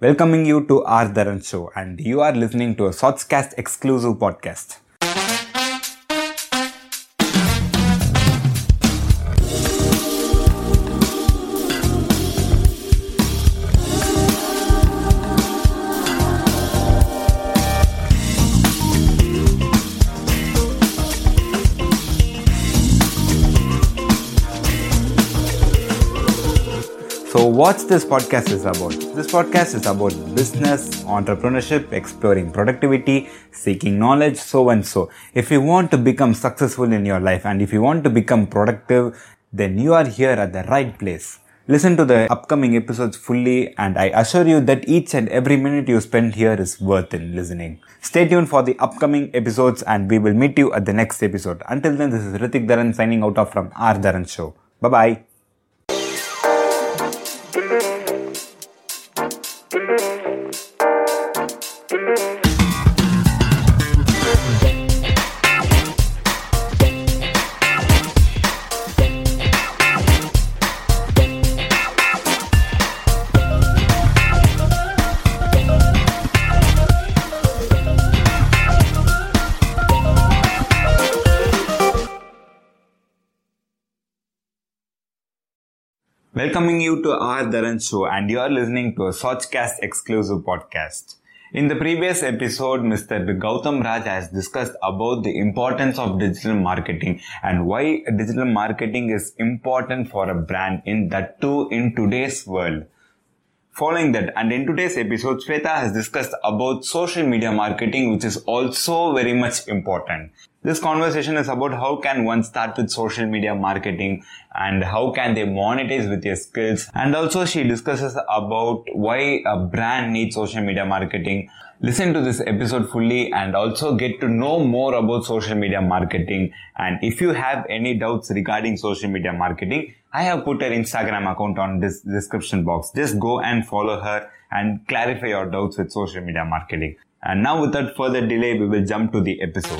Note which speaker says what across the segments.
Speaker 1: welcoming you to our Dharan Show, and you are listening to a Sotscast exclusive podcast. So what this podcast is about? This podcast is about business, entrepreneurship, exploring productivity, seeking knowledge, so and so. If you want to become successful in your life and if you want to become productive, then you are here at the right place. Listen to the upcoming episodes fully and I assure you that each and every minute you spend here is worth in listening. Stay tuned for the upcoming episodes and we will meet you at the next episode. Until then, this is Ritik Dharan signing out from our Dharan Show. Bye-bye. Welcoming you to our Dharan Show and you are listening to a Sochcast exclusive podcast. In the previous episode, Mr. Gautam Raj has discussed about the importance of digital marketing and why digital marketing is important for a brand in that too in today's world. Following that, and in today's episode, Shweta has discussed about social media marketing, which is also very much important. This conversation is about how can one start with social media marketing and how can they monetize with their skills. And also she discusses about why a brand needs social media marketing. Listen to this episode fully and also get to know more about social media marketing. And if you have any doubts regarding social media marketing, I have put her Instagram account on this description box. Just go and follow her and clarify your doubts with social media marketing. And now without further delay, we will jump to the episode.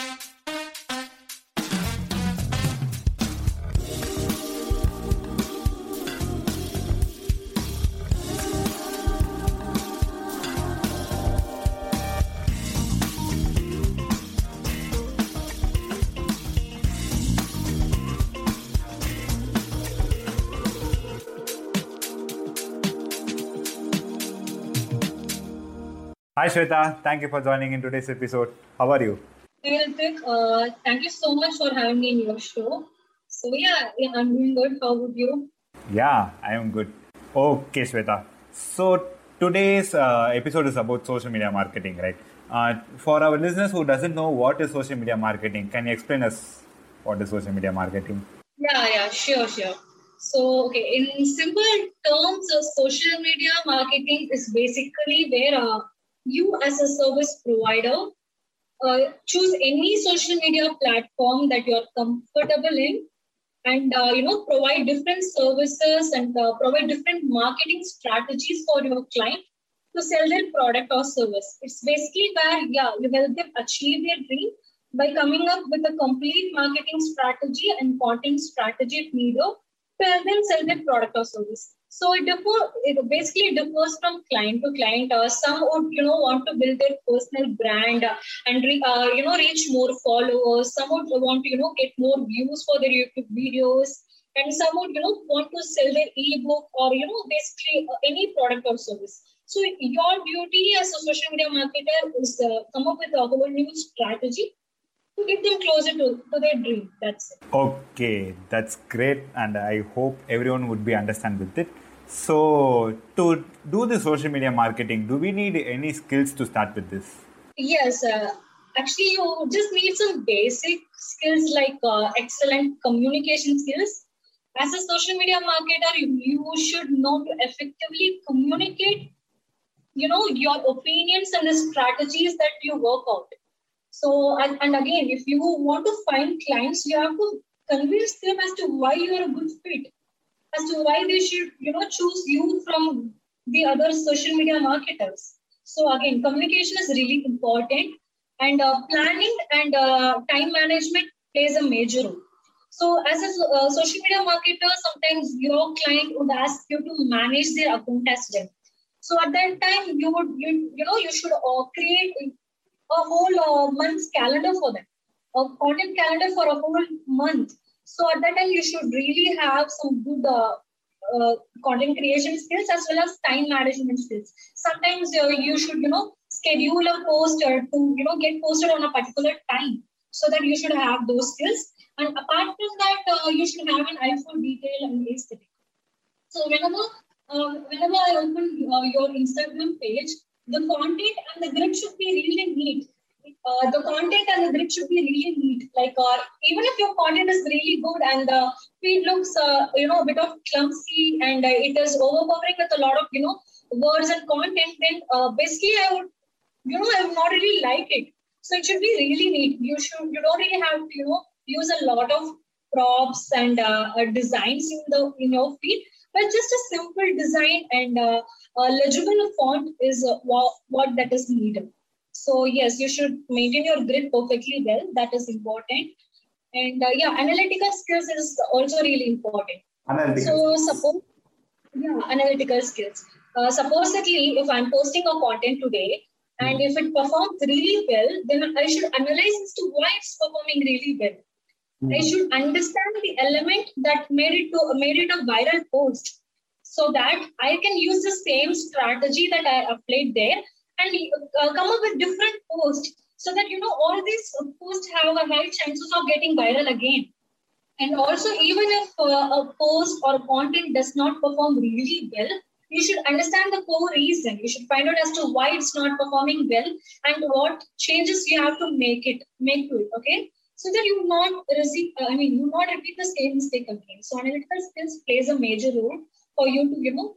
Speaker 1: Hi Shweta, thank you for joining in today's episode. How are you?
Speaker 2: Hey Ritik, thank you so much for having me in your show. So I'm doing good. How about you?
Speaker 1: Yeah, I am good. Okay Shweta, so today's episode is about social media marketing, right? For our listeners who doesn't know what is social media marketing, can you explain us what is social media marketing?
Speaker 2: Yeah, sure. So, in simple terms, social media marketing is basically where you as a service provider choose any social media platform that you're comfortable in and provide different services and provide different marketing strategies for your client to sell their product or service. It's basically where you help them achieve their dream by coming up with a complete marketing strategy and content strategy if needed to help them sell their product or service. So it basically differs from client to client. Some would want to build their personal brand and reach more followers. Some would want to get more views for their YouTube videos, and some would want to sell their ebook or basically any product or service. So your duty as a social media marketer is come up with a whole new strategy to get them closer to their dream. That's it.
Speaker 1: Okay, that's great, and I hope everyone would be understand with it. So, to do the social media marketing, do we need any skills to start with this?
Speaker 2: Yes, actually, you just need some basic skills like excellent communication skills. As a social media marketer, you should know to effectively communicate, your opinions and the strategies that you work out. So, and again, if you want to find clients, you have to convince them as to why you are a good fit, as to why they should, choose you from the other social media marketers. So again, communication is really important, and planning and time management plays a major role. So as a social media marketer, sometimes your client would ask you to manage their account as well. So at that time, you should create a whole month's calendar for them, a content calendar for a whole month. So at that time, you should really have some good content creation skills as well as time management skills. Sometimes you should, schedule a post to, get posted on a particular time, so that you should have those skills. And apart from that, you should have an eye for detail and aesthetic. So whenever I open your Instagram page, the content and the grid should be really neat. The content and the grid should be really neat. Like even if your content is really good and the feed looks a bit of clumsy and it is overpowering with a lot of words and content, then basically I would not really like it. So it should be really neat. You don't really have to use a lot of props and designs in your feed, but just a simple design and a legible font is what that is needed. So yes, you should maintain your grid perfectly well. That is important. And analytical skills is also really important. Analytical skills. Supposedly, if I'm posting a content today, and if it performs really well, then I should analyze as to why it's performing really well. I should understand the element that made it a viral post, so that I can use the same strategy that I applied there and come up with different posts, so that all these posts have a high chances of getting viral again. And also, even if a post or content does not perform really well, you should understand the core reason. You should find out as to why it's not performing well and what changes you have to make to it. Okay, so that you not repeat the same mistake again. So analytical skills plays a major role for you to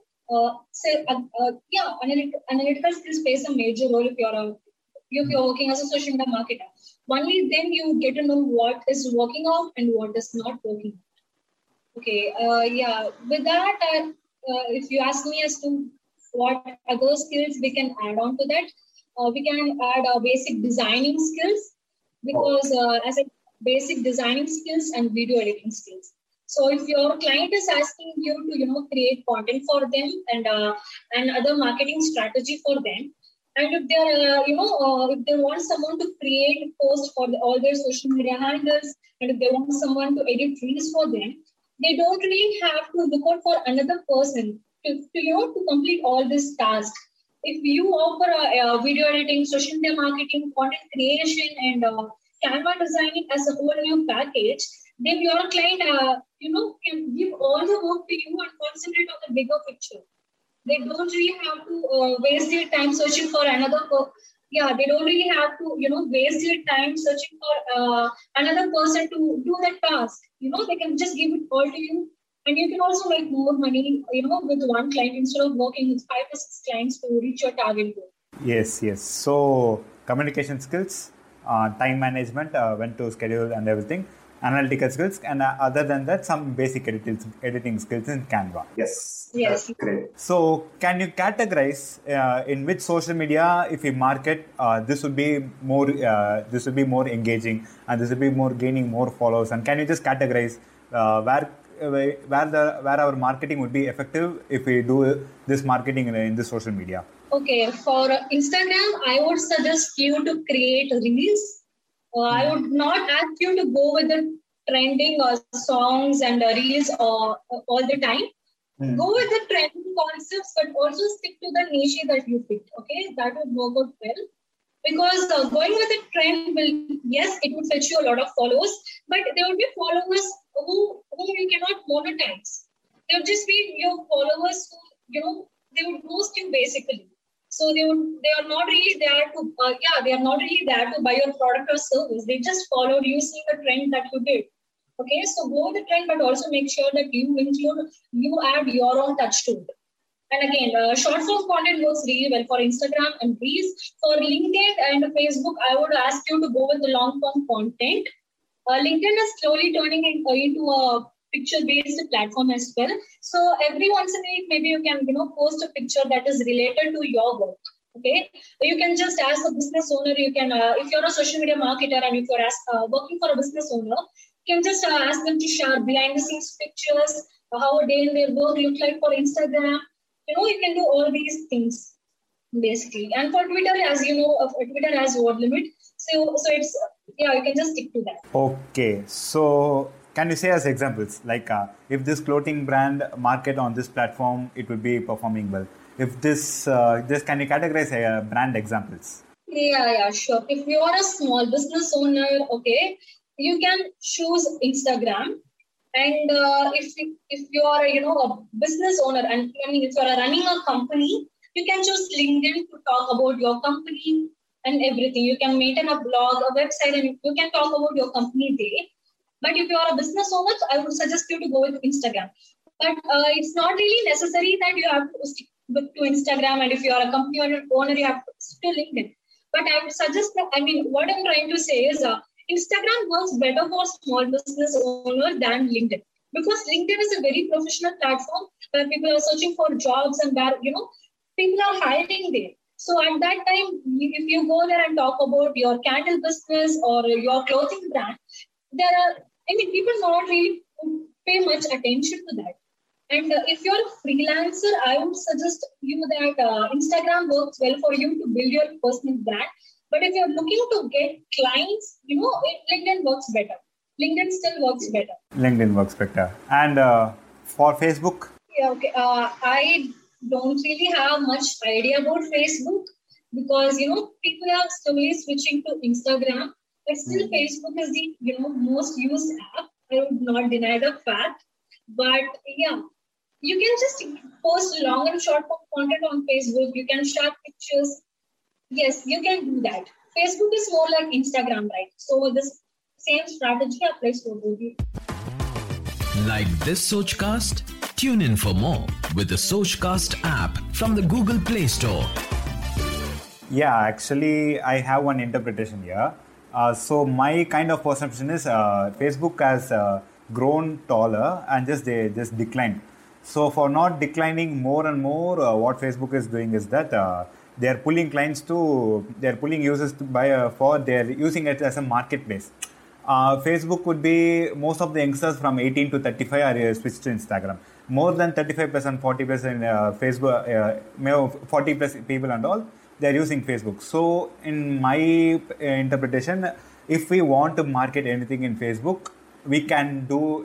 Speaker 2: analytical skills plays a major role if you're working as a social media marketer. Only then you get to know what is working out and what is not working out. Okay, with that, if you ask me as to what other skills we can add on to that, we can add basic designing skills, because as a basic designing skills and video editing skills. So if your client is asking you to create content for them and other marketing strategy for them, and if they're if they want someone to create posts for all their social media handles, and if they want someone to edit reels for them, they don't really have to look out for another person to complete all this task. If you offer a video editing, social media marketing, content creation, and Canva designing as a whole new package, then your client can give all the work to you and concentrate on the bigger picture. They don't really have to waste their time searching for another. They don't really have to waste their time searching for another person to do that task. They can just give it all to you, and you can also make more money with one client instead of working with 5 to 6 clients to reach your target goal.
Speaker 1: Yes. So communication skills, time management, when to schedule and everything, analytical skills, and other than that, some basic editing skills in Canva.
Speaker 2: Yes.
Speaker 1: Great. So can you categorize in which social media, if we market, this would be more engaging, and this would be more gaining more followers? And can you just categorize where our marketing would be effective if we do this marketing in this social media?
Speaker 2: Okay, for Instagram, I would suggest you to create reels. I would not ask you to go with the trending songs and reels all the time. Go with the trending concepts, but also stick to the niche that you picked. Okay, that would work out well. Because going with the trend it would fetch you a lot of followers, but there will be followers who you cannot monetize. They would just be your followers who, they would ghost you basically. So they are not really there to buy your product or service. They just followed you seeing the trend that you did. Okay, so go with the trend, but also make sure that you add your own touch to it. And again, short form content works really well for Instagram and Reels. For LinkedIn and Facebook, I would ask you to go with the long form content. LinkedIn is slowly turning into a picture-based platform as well. So every once in a week, maybe you can post a picture that is related to your work. Okay, you can just ask a business owner. You can, if you're a social media marketer and if you're working for a business owner, you can just ask them to share behind-the-scenes pictures, how a day in their work look like for Instagram. you can do all these things basically. And for Twitter, as you know, Twitter has word limit. So it's, yeah, you can just stick to that.
Speaker 1: Okay. So can you say as examples, like if this clothing brand market on this platform, it will be performing well. If this, can you categorize brand examples?
Speaker 2: Yeah, sure. If you are a small business owner, okay, you can choose Instagram. And if you are a business owner, and I mean if you are running a company, you can choose LinkedIn to talk about your company and everything. You can maintain a blog, a website, and you can talk about your company there. But if you are a business owner, I would suggest you to go with Instagram. But it's not really necessary that you have to stick to Instagram. And if you are a company owner, you have to stick to LinkedIn. But I would suggest that, I mean, what I'm trying to say is Instagram works better for small business owners than LinkedIn. Because LinkedIn is a very professional platform where people are searching for jobs and where, people are hiring there. So at that time, if you go there and talk about your candle business or your clothing brand, people not really pay much attention to that. And if you're a freelancer, I would suggest you that Instagram works well for you to build your personal brand. But if you're looking to get clients, LinkedIn works better. LinkedIn still works better.
Speaker 1: LinkedIn works better. And for Facebook?
Speaker 2: Yeah, okay. I don't really have much idea about Facebook because, people are slowly switching to Instagram. But still, Facebook is the, most used app. I would not deny the fact. But yeah, you can just post long and short form content on Facebook. You can share pictures. Yes, you can do that. Facebook is more like Instagram, right? So this same strategy applies to Google.
Speaker 3: Like this Sochcast? Tune in for more with the Sochcast app from the Google Play Store.
Speaker 1: Yeah, actually, I have one interpretation here. So my kind of perception is Facebook has grown taller and they just declined. So for not declining more and more, what Facebook is doing is that they are pulling users to buy they're using it as a marketplace. Facebook would be most of the youngsters from 18 to 35 are switched to Instagram. More than 35%, 40% Facebook, 40 plus people and all, they are using Facebook. So in my interpretation, if we want to market anything in Facebook, we can do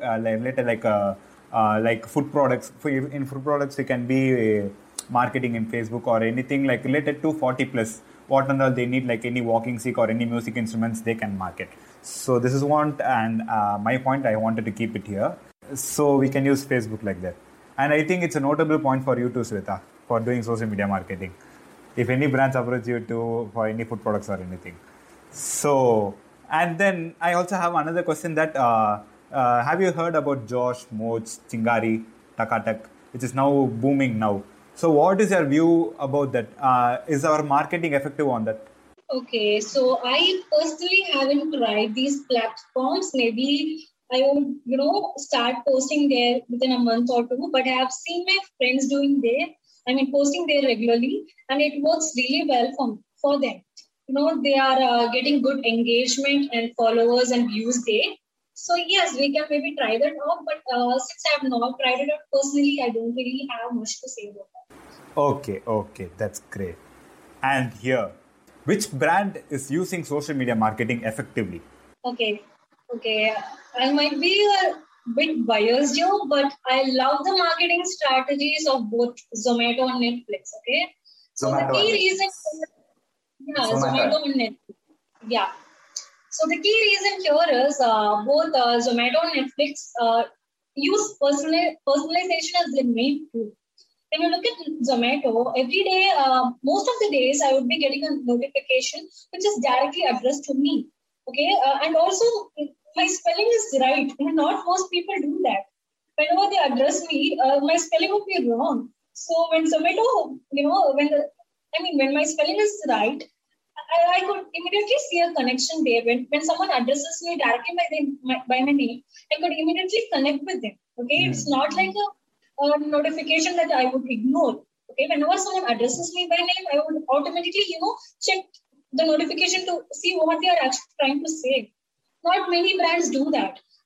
Speaker 1: like food products. In food products, we can be marketing in Facebook or anything like related to 40 plus. What and all they need, like any walking stick or any music instruments, they can market. So this is one, and my point, I wanted to keep it here. So we can use Facebook like that. And I think it's a notable point for you too, Sweta, for doing social media marketing. If any brands approach you to for any food products or anything. So, and then I also have another question that have you heard about Josh, Moch, Chingari, Takatak, which is now booming now? So what is your view about that? Is our marketing effective on that?
Speaker 2: Okay, so I personally haven't tried these platforms. Maybe I would, start posting there within a month or two. But I have seen my friends doing there. Posting there regularly, and it works really well for them. They are getting good engagement and followers and views there. So yes, we can maybe try that out. But since I have not tried it out personally, I don't really have much to say about that.
Speaker 1: Okay, that's great. And here, which brand is using social media marketing effectively?
Speaker 2: Okay. I might be a bit biased here, but I love the marketing strategies of both Zomato and Netflix. Okay. So the key reason, Zomato and Netflix. Yeah. So the key reason here is both Zomato and Netflix use personalization as their main tool. When you look at Zomato, every day, most of the days, I would be getting a notification which is directly addressed to me. Okay, and also my spelling is right. Not most people do that. Whenever they address me, my spelling would be wrong. So when Zomato, when my spelling is right, I could immediately see a connection there. When someone addresses me directly by my name, I could immediately connect with them. Okay, It's not like a notification that I would ignore. Okay, whenever someone addresses me by name, I would automatically, check the notification to see what they are actually trying to say. Not many brands do that.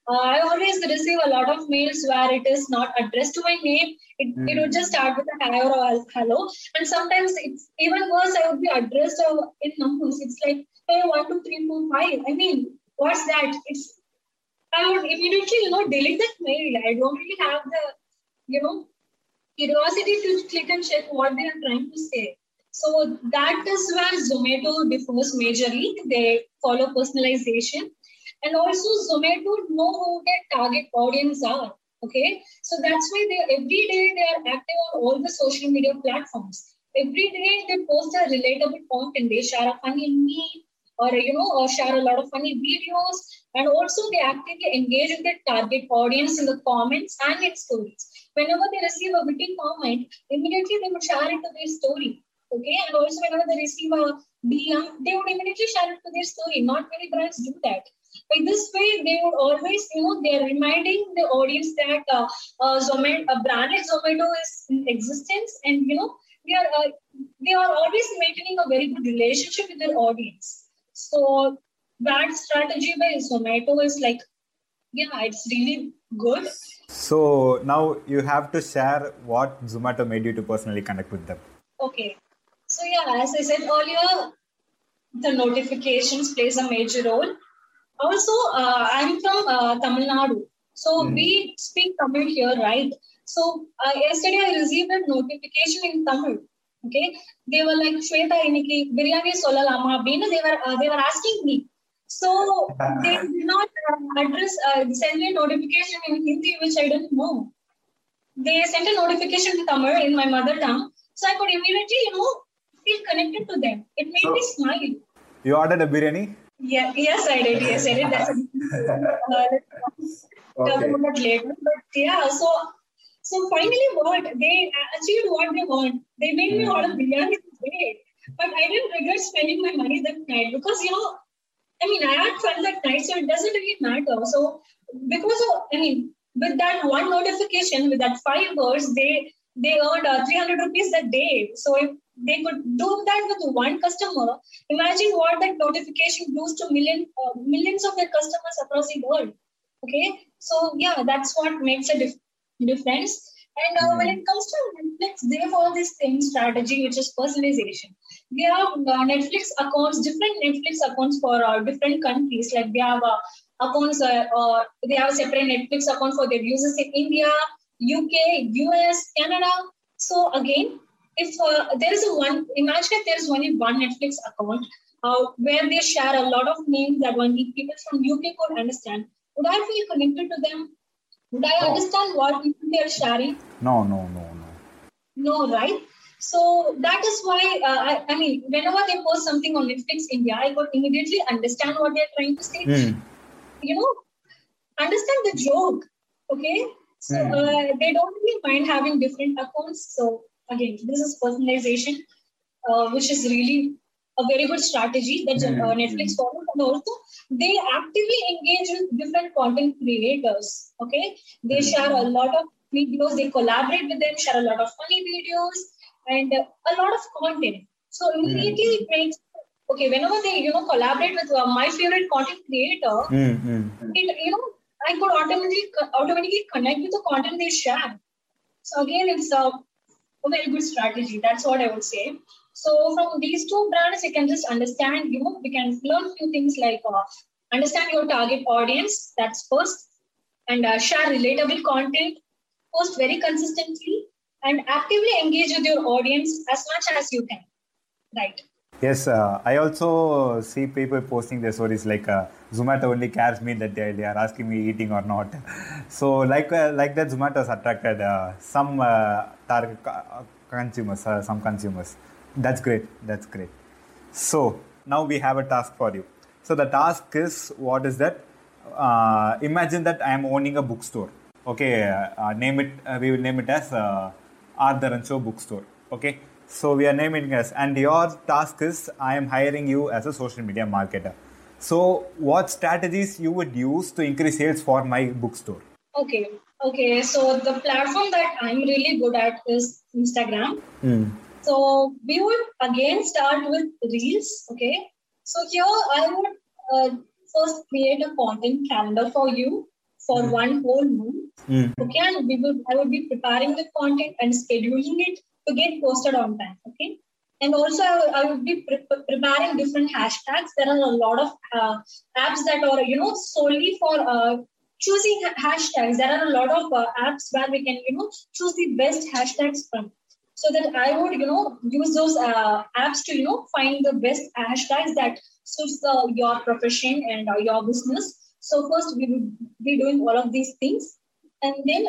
Speaker 2: I always receive a lot of mails where it is not addressed to my name. It would just start with a hi or a hello. And sometimes it's even worse, I would be addressed in numbers. It's like, hey, 1, 2, 3, 4, 5. I mean, what's that? I would immediately, delete that mail. I don't really have the, curiosity to click and check what they are trying to say. So that is where Zomato differs majorly. They follow personalization. And also Zomato know who their target audience are. Okay. So that's why every day they are active on all the social media platforms. Every day they post a relatable content. They share a funny meme or share a lot of funny videos. And also they actively engage with their target audience in the comments and in stories. Whenever they receive a witty comment, immediately they would share it to their story. Okay. And also whenever they receive a DM, they would immediately share it to their story. Not many brands do that. By this way, they would always, they're reminding the audience that a brand like Zomato is in existence, and they are always maintaining a very good relationship with their audience. So that strategy by Zomato is like, it's really good.
Speaker 1: So now you have to share what Zomato made you to personally connect with them.
Speaker 2: Okay. So as I said earlier, the notifications plays a major role. Also, I'm from Tamil Nadu. So we speak Tamil here, right? So yesterday I received a notification in Tamil. Okay. They were like, Shweta, iniki biryani solalama. They were asking me. So they did not send me a notification in Hindi, which I didn't know. They sent a notification in Tamil in my mother tongue. So I could immediately, feel connected to them. It made me smile.
Speaker 1: You ordered a biryani?
Speaker 2: Yes, I did. That's talk about later. But so finally, what they achieved what they want. They made me order biryani today, but I didn't regret spending my money that night because I had fun that night, so it doesn't really matter. So because with that one notification, with that 5 words, they earned 300 rupees that day. So if they could do that with one customer, imagine what that notification does to millions of their customers across the world. Okay, so that's what makes a difference. And when it comes to Netflix, they follow this same strategy, which is personalization. They have Netflix accounts, different Netflix accounts for different countries. Like they have accounts, they have a separate Netflix account for their users in India, UK, US, Canada. So again, if there is imagine if there is only one Netflix account where they share a lot of names that only people from UK could understand, would I feel connected to them? Would I understand what they are sharing?
Speaker 1: No.
Speaker 2: No, right? So that is why, whenever they post something on Netflix India, I could immediately understand what they're trying to say. Understand the joke, okay? So they don't really mind having different accounts. So again, this is personalization, which is really a very good strategy that Netflix follows. And also, they actively engage with different content creators. Okay, they share a lot of videos. They collaborate with them, share a lot of funny videos, and a lot of content. So immediately it makes whenever they collaborate with my favorite content creator, I could automatically connect with the content they share. So again, it's a very good strategy. That's what I would say. So from these two brands, you can just understand, we can learn few things like understand your target audience. That's first. And share relatable content, post very consistently, and actively engage with your audience as much as you can. Right.
Speaker 1: Yes, I also see people posting their stories like Zomato only cares me that they are asking me eating or not. So like that, Zomato has attracted some target consumers, some consumers. That's great. So now we have a task for you. So the task is, what is that? Imagine that I am owning a bookstore. Okay, we will name it as R. Dharan Show Bookstore. Okay. So we are naming us, and your task is I am hiring you as a social media marketer. So what strategies you would use to increase sales for my bookstore?
Speaker 2: Okay. So the platform that I'm really good at is Instagram. So we would again start with Reels. Okay. So here I would first create a content calendar for you. for 1 whole month. Okay, and I would be preparing the content and scheduling it to get posted on time. Okay, and also I would be preparing different hashtags. There are a lot of apps that are solely for choosing hashtags. There are a lot of apps where we can choose the best hashtags from. So that I would use those apps to find the best hashtags that suits your profession and your business. So first we will be doing all of these things, and then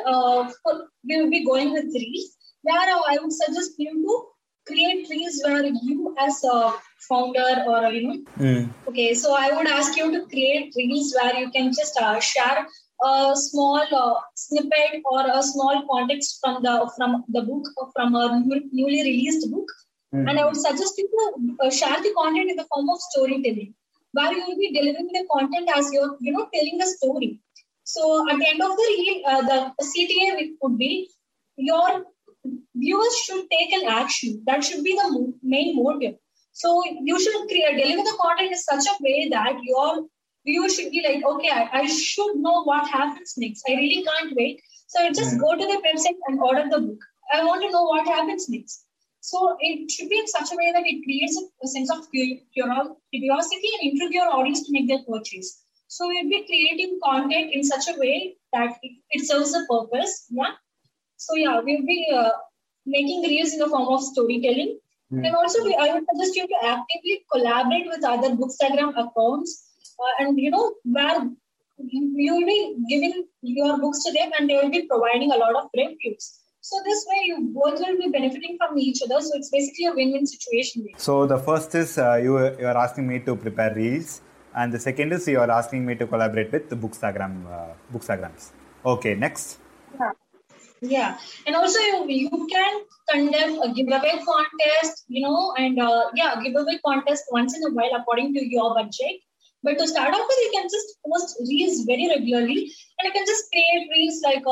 Speaker 2: we will be going with reels. Where I would suggest you to create reels where you as a founder or Okay, so I would ask you to create reels where you can just share a small snippet or a small context from the book, from a newly released book. And I would suggest you to share the content in the form of storytelling, where you will be delivering the content as you're telling a story. So at the end of the reel, the CTA would be your viewers should take an action. That should be the main motive. So you should deliver the content in such a way that your viewers should be like, okay, I should know what happens next. I really can't wait. So I just go to the website and order the book. I want to know what happens next. So it should be in such a way that it creates a sense of curiosity and intrigue your audience to make their purchase. So we'll be creating content in such a way that it serves a purpose. Yeah. So yeah, we'll be making reels in the form of storytelling. And also I would suggest you to actively collaborate with other Bookstagram accounts. And where you will be giving your books to them and they will be providing a lot of reviews. So this way you both will be benefiting from each other. So it's basically a win-win situation.
Speaker 1: So the first is you are asking me to prepare reels, and the second is you are asking me to collaborate with the Bookstagrams. Okay, next.
Speaker 2: Yeah. And also you can conduct a giveaway contest, and giveaway contest once in a while according to your budget. But to start off with, you can just post reels very regularly, and you can just create reels like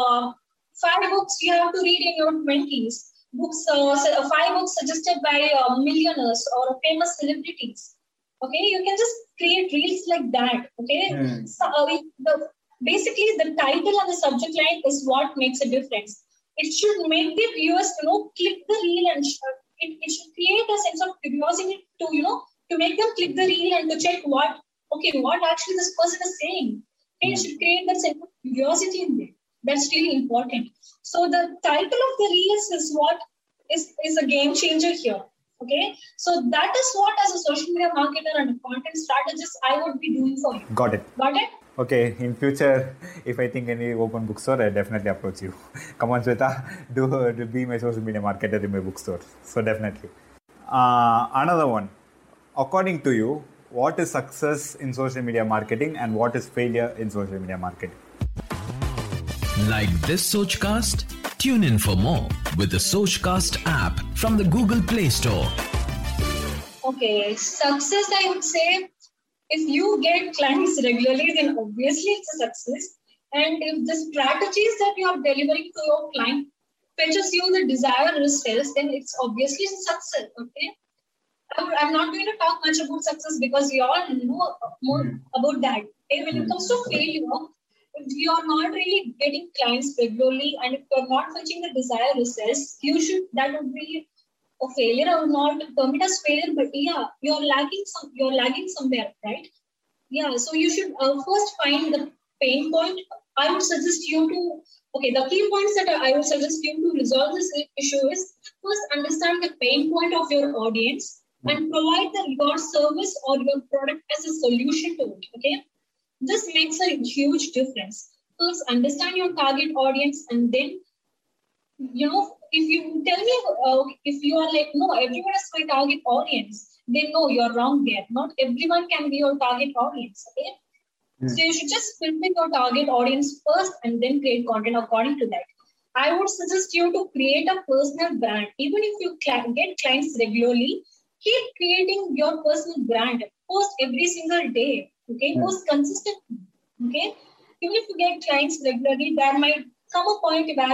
Speaker 2: 5 books you have to read in your 20s, 5 books suggested by millionaires or famous celebrities. Okay, you can just create reels like that. Okay, so basically the title and the subject line is what makes a difference. It should make the viewers click the reel, and it should create a sense of curiosity to make them click the reel and to check what actually this person is saying. Okay, it should create that sense of curiosity in there. That's really important. So the title of the reels is what is a game changer here. Okay, so that is what as a social media marketer and a content strategist I would be doing for you.
Speaker 1: Got it? Okay, in future, if I think any open bookstore, I definitely approach you. Come on, Shweta, do be my social media marketer in my bookstore. So definitely. Another one. According to you, what is success in social media marketing and what is failure in social media marketing?
Speaker 3: Like this Sochcast? Tune in for more with the Sochcast app from the Google Play Store.
Speaker 2: Okay, success, I would say, if you get clients regularly, then obviously it's a success. And if the strategies that you are delivering to your client fetches you the desired results, then it's obviously a success. Okay, I'm not going to talk much about success because you all know more about that. Okay? When it comes to failure, if you are not really getting clients regularly and if you are not fetching the desired results, that would be a failure. I would not term it as failure, but yeah, you're lagging somewhere, right? Yeah, so you should first find the pain point. I would suggest you to, the key points that I would suggest you to resolve this issue is first understand the pain point of your audience and provide your service or your product as a solution to it. Okay, this makes a huge difference. First, understand your target audience, and then if you tell me if you are like, no, everyone is my target audience, then no, you're wrong there. Not everyone can be your target audience. Okay, so you should just filter your target audience first and then create content according to that. I would suggest you to create a personal brand. Even if you get clients regularly, keep creating your personal brand. Post every single day. Okay, post consistently. Okay, even if you get clients regularly, there might come a point where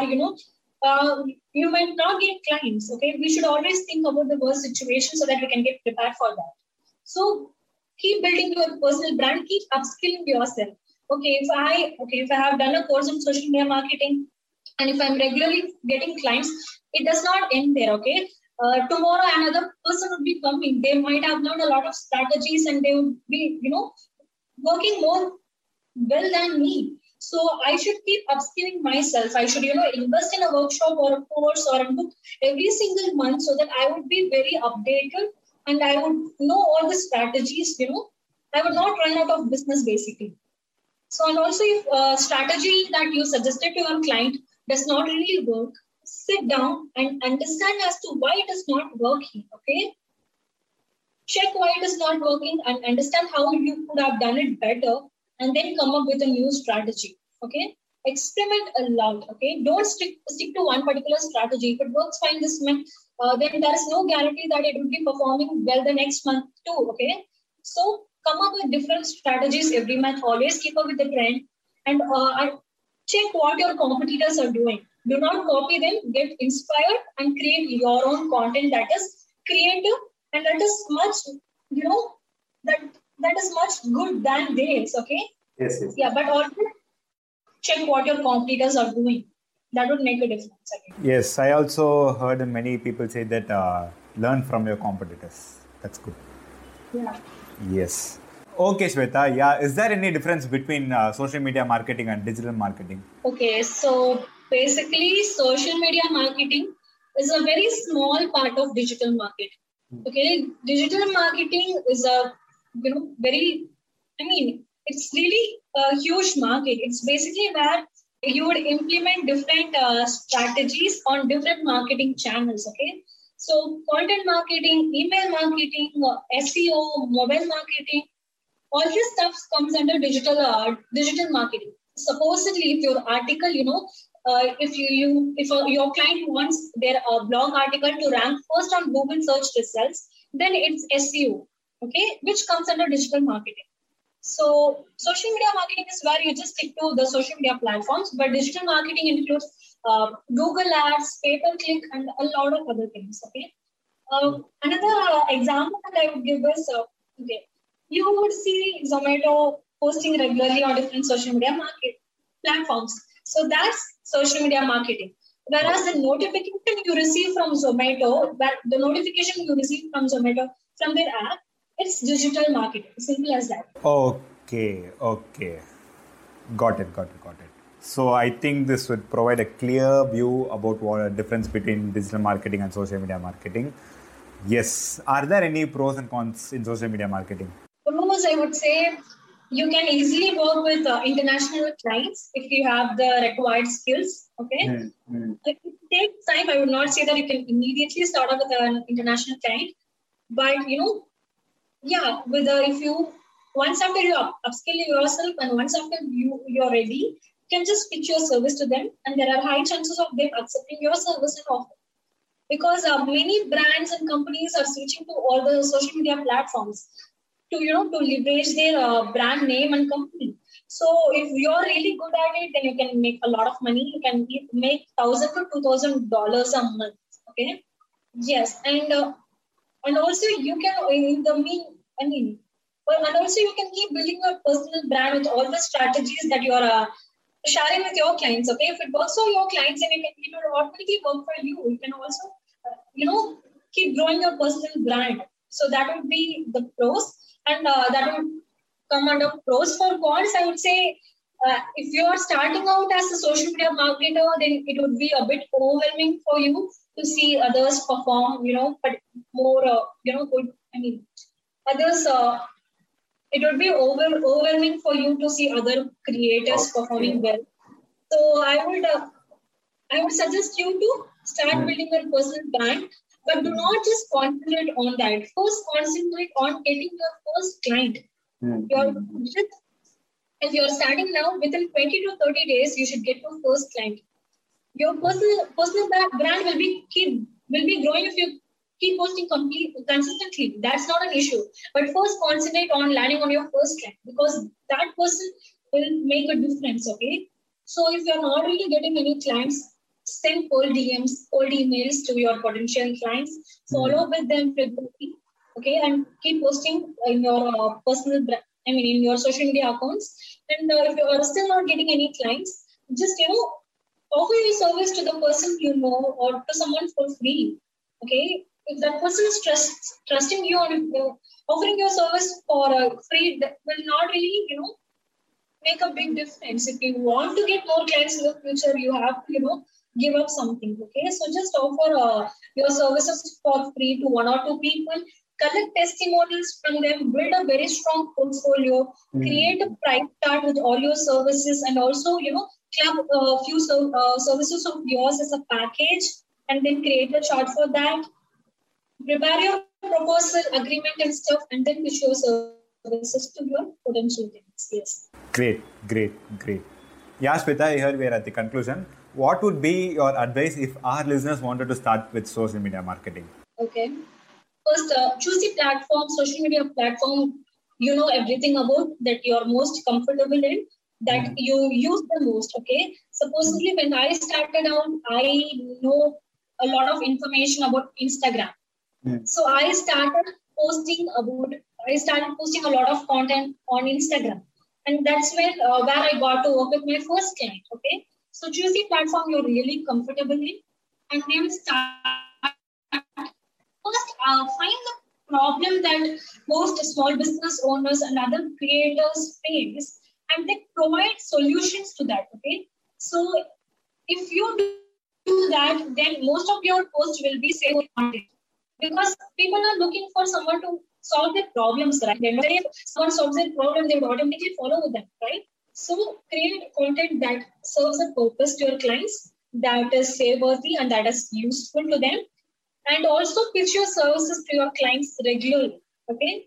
Speaker 2: you might not get clients. Okay, we should always think about the worst situation so that we can get prepared for that. So keep building your personal brand. Keep upskilling yourself. if I have done a course in social media marketing, and if I'm regularly getting clients, it does not end there. Okay. Tomorrow another person would be coming. They might have learned a lot of strategies and they would be, working more well than me. So I should keep upskilling myself. I should, invest in a workshop or a course or a book every single month so that I would be very updated and I would know all the strategies, I would not run out of business basically. So, and also if strategy that you suggested to your client does not really work, sit down and understand as to why it is not working, okay? Check why it is not working and understand how you could have done it better and then come up with a new strategy, okay? Experiment a lot, okay? Don't stick to one particular strategy. If it works fine this month, then there is no guarantee that it will be performing well the next month too, okay? So come up with different strategies every month. Always keep up with the trend and check what your competitors are doing. Do not copy them. Get inspired and create your own content that is creative and that is much, that is much good than theirs. Okay.
Speaker 1: Yes.
Speaker 2: Yeah, but also check what your competitors are doing. That would make a difference.
Speaker 1: Yes, I also heard many people say that learn from your competitors. That's good.
Speaker 2: Yeah.
Speaker 1: Yes. Okay, Shweta. Yeah, is there any difference between social media marketing and digital marketing?
Speaker 2: Okay, so basically, social media marketing is a very small part of digital marketing. Okay, digital marketing is a it's really a huge market. It's basically where you would implement different strategies on different marketing channels. Okay, so content marketing, email marketing, SEO, mobile marketing, all this stuff comes under digital marketing. Supposedly, if your article, if your client wants their blog article to rank first on Google search results, then it's SEO, okay, which comes under digital marketing. So social media marketing is where you just stick to the social media platforms, but digital marketing includes Google Ads, pay-per-click, and a lot of other things. Okay. Another example that I would give is you would see Zomato posting regularly on different social media market platforms. So that's social media marketing. Whereas the notification you receive from Zomato, from their app, it's digital marketing. Simple as that.
Speaker 1: Okay. Got it. So I think this would provide a clear view about what the difference between digital marketing and social media marketing. Yes. Are there any pros and cons in social media marketing?
Speaker 2: Pros, I would say you can easily work with international clients if you have the required skills. Okay. It takes time. I would not say that you can immediately start off with an international client, but if you once after you upskill yourself and once after you're ready, you can just pitch your service to them, and there are high chances of them accepting your service and offer. Because many brands and companies are switching to all the social media platforms to leverage their brand name and company. So if you're really good at it, then you can make a lot of money. You can make $1,000 to $2,000 a month. Okay. Yes, and also you can and also you can keep building your personal brand with all the strategies that you are sharing with your clients. Okay, if it works for your clients, then it will automatically work for you. You can also keep growing your personal brand. So that would be the pros, and that would come under pros. For cons, I would say if you are starting out as a social media marketer, then it would be a bit overwhelming for you to see others perform, but more, good. Others, it would be overwhelming for you to see other creators performing well. So I would suggest you to start building your personal brand, but do not just concentrate on that. First, concentrate on getting your first client. If you're starting now, within 20 to 30 days, you should get your first client. Your personal brand will be growing if you keep posting consistently. That's not an issue. But first, concentrate on landing on your first client, because that person will make a difference. Okay. So if you're not really getting any clients, send cold DMs, cold emails to your potential clients. Follow with them regularly. Okay, and keep posting in your personal brand. in your social media accounts. And if you are still not getting any clients, just, offer your service to the person you know or to someone for free. Okay. If that person is trusting you or offering your service for free, that will not really, make a big difference. If you want to get more clients in the future, you have to, give up something. Okay. So just offer your services for free to one or two people, collect testimonials from them, build a very strong portfolio, create a price chart with all your services, and also, club a few services of yours as a package, and then create a chart for that. Prepare your proposal, agreement and stuff, and then pitch your services to your potential clients. Yes.
Speaker 1: Great. Yeah, Shweta, here we are at the conclusion. What would be your advice if our listeners wanted to start with social media marketing?
Speaker 2: Okay. First, choose the platform, social media platform you know everything about, that you're most comfortable in, that you use the most. Okay. Supposedly, when I started out, I know a lot of information about Instagram. So I started posting a lot of content on Instagram. And that's where I got to work with my first client. Okay. So choose the platform you're really comfortable in, and then start. First, find the problem that most small business owners and other creators face, and then provide solutions to that. Okay. So if you do that, then most of your posts will be saved content. Because people are looking for someone to solve their problems, right? If someone solves their problem, they would automatically follow them, right? So create content that serves a purpose to your clients, that is saveworthy and that is useful to them. And also pitch your services to your clients regularly, okay?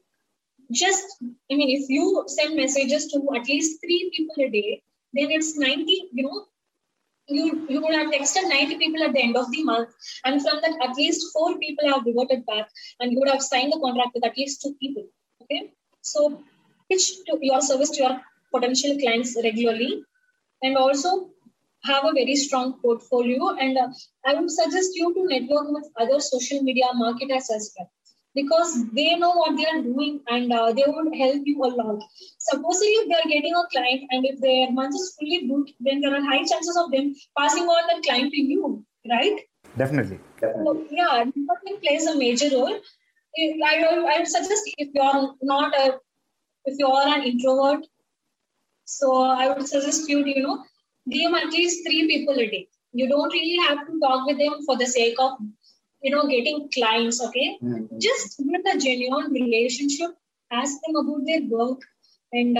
Speaker 2: If you send messages to at least 3 people a day, then it's 90, you would have texted 90 people at the end of the month, and from that at least 4 people have reverted back, and you would have signed the contract with at least 2 people. Okay, so pitch your service to your potential clients regularly, and also have a very strong portfolio. And I would suggest you to network with other social media marketers as well, because they know what they are doing, and they would help you a lot. Supposedly, if they are getting a client and if their month is fully booked, then there are high chances of them passing on that client to you, right?
Speaker 1: Definitely.
Speaker 2: So, yeah, networking plays a major role. I would suggest, if you are an introvert, so I would suggest you to, DM at least 3 people a day. You don't really have to talk with them for the sake of getting clients, okay? Just build a genuine relationship, ask them about their work, and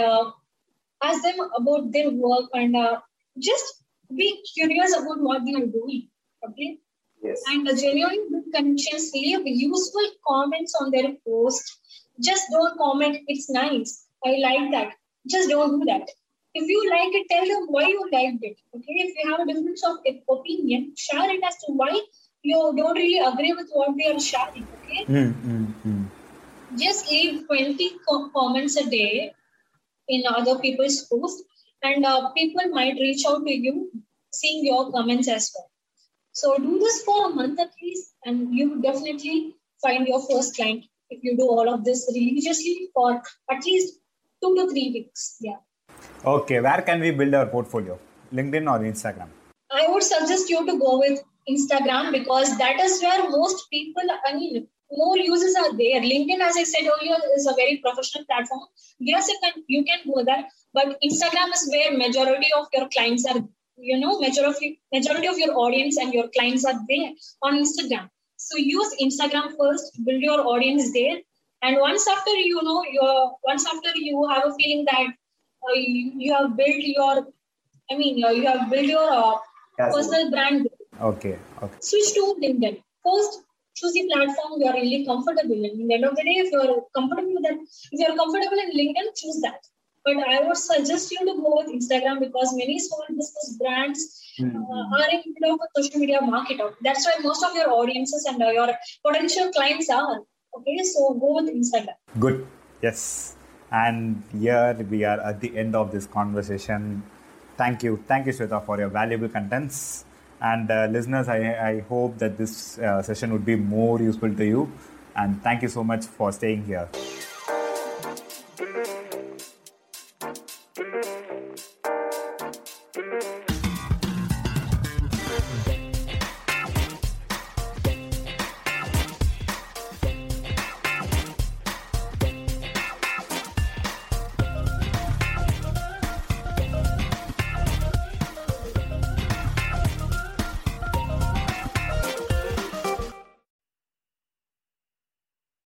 Speaker 2: just be curious about what they are doing, okay?
Speaker 1: Yes.
Speaker 2: And genuine good connections, leave useful comments on their post. Just don't comment, it's nice, I like that. Just don't do that. If you like it, tell them why you liked it, okay? If you have a difference of opinion, share it as to why you don't really agree with what they are sharing, okay? Just leave 20 comments a day in other people's posts, and people might reach out to you seeing your comments as well. So do this for a month at least, and you will definitely find your first client if you do all of this religiously for at least 2 to 3 weeks. Yeah.
Speaker 1: Okay, where can we build our portfolio? LinkedIn or Instagram?
Speaker 2: I would suggest you to go with Instagram, because that is where most people, more users are there. LinkedIn, as I said earlier, is a very professional platform. Yes, you can go there, but Instagram is where majority of your clients are, majority of your audience and your clients are there on Instagram. So use Instagram first, build your audience there. And once after you have a feeling that you have built your, personal brand.
Speaker 1: Okay.
Speaker 2: Switch to LinkedIn. First, choose the platform you are really comfortable in. At the end of the day, if you are comfortable with that, if you are comfortable in LinkedIn, choose that. But I would suggest you to go with Instagram, because many small business brands are in the middle of a social media market. That's why most of your audiences and your potential clients are. Okay, so go with Instagram.
Speaker 1: Good. Yes. And here we are at the end of this conversation. Thank you, Shweta, for your valuable contents. And listeners, I hope that this session would be more useful to you. And thank you so much for staying here.